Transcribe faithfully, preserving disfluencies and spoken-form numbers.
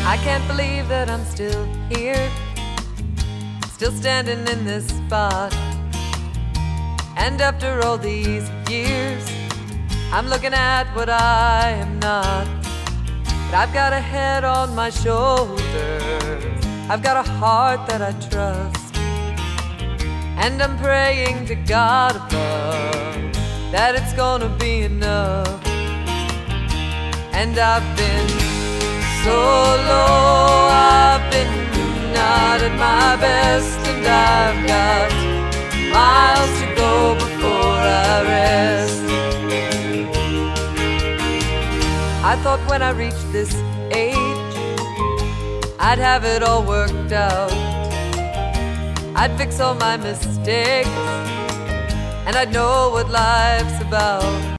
I can't believe that I'm still here, still standing in this spot. And after all these years, I'm looking at what I am not. But I've got a head on my shoulders, I've got a heart that I trust, and I'm praying to God above that it's gonna be enough. And I've been so low, I've been not at my best, and I've got miles to go before I rest. I thought when I reached this age, I'd have it all worked out. I'd fix all my mistakes, and I'd know what life's about.